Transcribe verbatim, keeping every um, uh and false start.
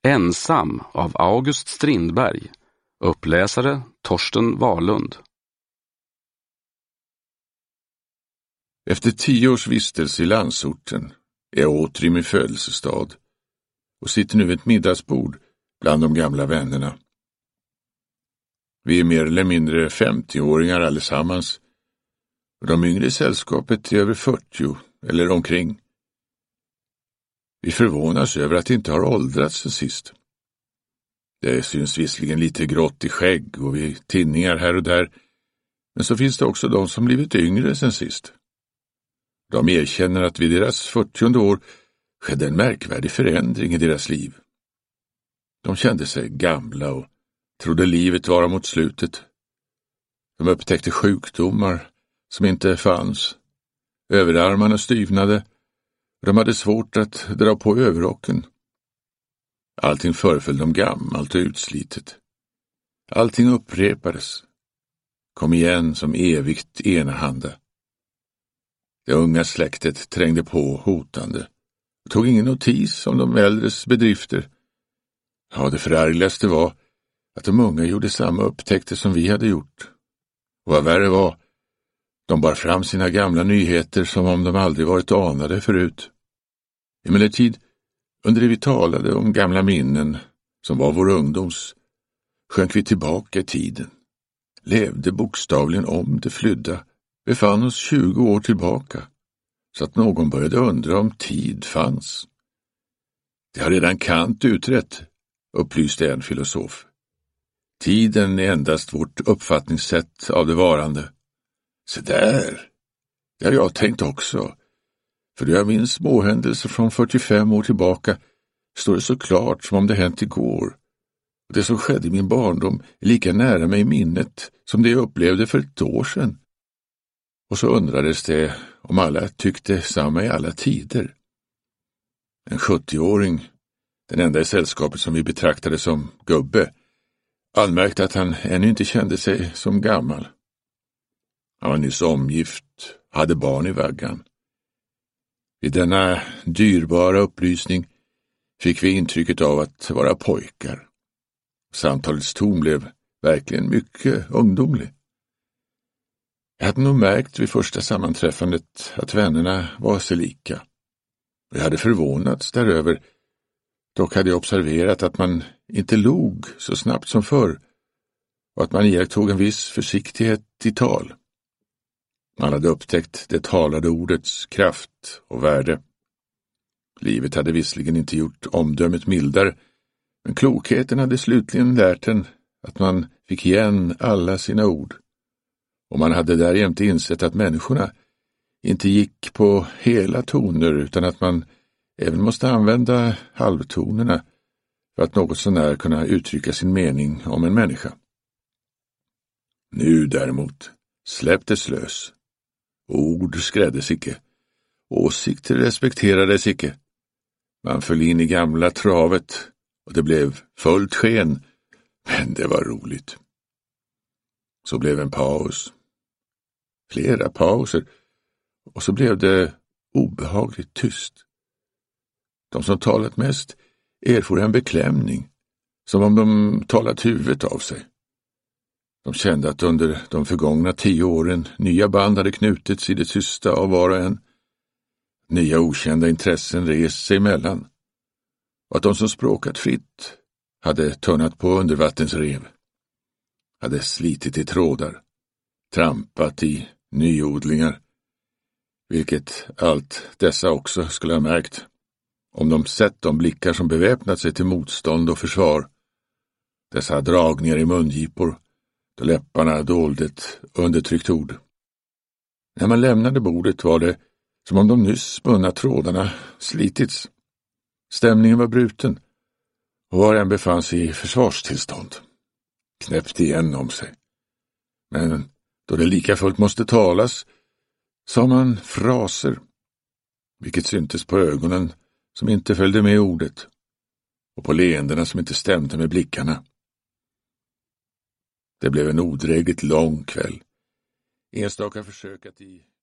Ensam av August Strindberg. Uppläsare Torsten Wahlund. Efter tio års vistelse i landsorten är jag åter i min födelsestad och sitter nu vid ett middagsbord bland de gamla vännerna. Vi är mer eller mindre femtioåringar allesammans och de yngre i sällskapet är över fyrtio eller omkring. Vi förvånas över att det inte har åldrats sen sist. Det syns visserligen lite grått i skägg och vid tinningar här och där, men så finns det också de som blivit yngre sen sist. De erkänner att vid deras fyrtionde år skedde en märkvärdig förändring i deras liv. De kände sig gamla och trodde livet var mot slutet. De upptäckte sjukdomar som inte fanns. Överarmarna styvnade och de hade svårt att dra på överrocken. Allting föreföll dem gammalt och utslitet. Allting upprepades. Kom igen som evigt enahanda. Det unga släktet trängde på hotande och tog ingen notis om de äldres bedrifter. Ja, det förargligaste var att de unga gjorde samma upptäckter som vi hade gjort. Och vad värre var, de bar fram sina gamla nyheter som om de aldrig varit anade förut. Emellertid, under det vi talade om gamla minnen, som var vår ungdoms, sjönk vi tillbaka i tiden. Levde bokstavligen om det flydda, befann oss tjugo år tillbaka, så att någon började undra om tid fanns. Det har redan Kant utrett, upplyste en filosof. Tiden är endast vårt uppfattningssätt av det varande. Så där, det har jag tänkt också. För då jag minns småhändelser från fyrtiofem år tillbaka står det så klart som om det hänt igår. Och det som skedde i min barndom är lika nära mig i minnet som det jag upplevde för ett år sedan. Och så undrades det om alla tyckte samma i alla tider. En sjuttioåring, den enda i sällskapet som vi betraktade som gubbe, anmärkte att han ännu inte kände sig som gammal. Han var nyss omgift, hade barn i vaggan. Vid denna dyrbara upplysning fick vi intrycket av att vara pojkar. Samtalets ton blev verkligen mycket ungdomlig. Jag hade nog märkt vid första sammanträffandet att vännerna var sig lika. Jag hade förvånats däröver. Dock hade jag observerat att man inte log så snabbt som förr och att man iakttog en viss försiktighet i tal. Man hade upptäckt det talade ordets kraft och värde. Livet hade visserligen inte gjort omdömet mildare, men klokheten hade slutligen lärt en att man fick igen alla sina ord. Och man hade därjämte insett att människorna inte gick på hela toner utan att man även måste använda halvtonerna för att något sånär kunna uttrycka sin mening om en människa. Nu däremot släpptes lös. Ord skräddes icke. Åsikter respekterades icke. Man föll in i gamla travet och det blev fullt sken, men det var roligt. Så blev en paus. Flera pauser och så blev det obehagligt tyst. De som talat mest erfor en beklämning, som om de talat huvudet av sig. De kände att under de förgångna tio åren nya band hade knutits i det tysta av var och en. Nya okända intressen rest sig emellan. Och att de som språkat fritt hade tunnat på undervattensrev. Hade slitit i trådar. Trampat i nyodlingar. Vilket allt dessa också skulle ha märkt. Om de sett de blickar som beväpnat sig till motstånd och försvar. Dessa dragningar i mungipor. Då läpparna dolde ett undertryckt ord. När man lämnade bordet var det som om de nyss spunna trådarna slitits. Stämningen var bruten och var en befann sig i försvarstillstånd. Knäppte igen om sig. Men då det lika fullt måste talas sa man fraser, vilket syntes på ögonen som inte följde med ordet och på leendena som inte stämde med blickarna. Det blev en odrägligt lång kväll. Enstaka försök att i